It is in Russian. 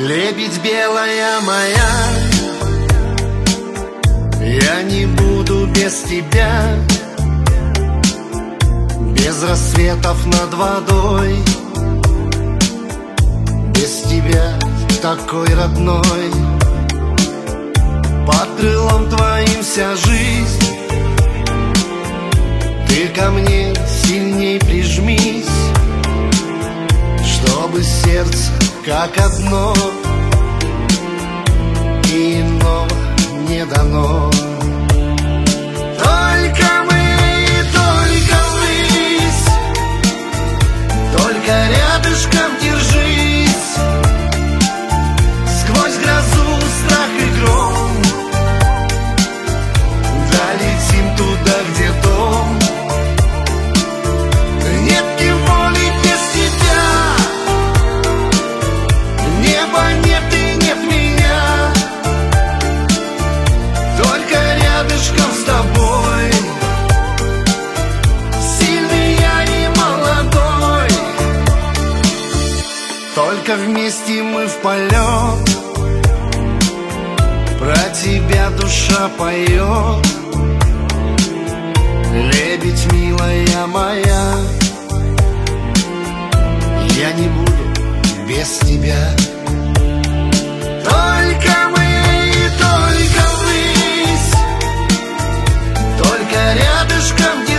Лебедь белая моя, я не буду без тебя, без рассветов над водой, без тебя такой родной. Под крылом твоим вся жизнь, ты ко мне сильней прижмись, чтобы сердце как одно, и иного не дано. Только мы, только ввысь, только рядышком держись. Сквозь грозу, страх и гром долетим туда, где дом. Нет неволи без тебя, неба нет и нет меня, только рядышком с тобой, сильный я и молодой. Только вместе мы в полет, про тебя душа поет. Лебедь, милая моя, я не буду без тебя. Только мы, только ввысь, только рядышком держись.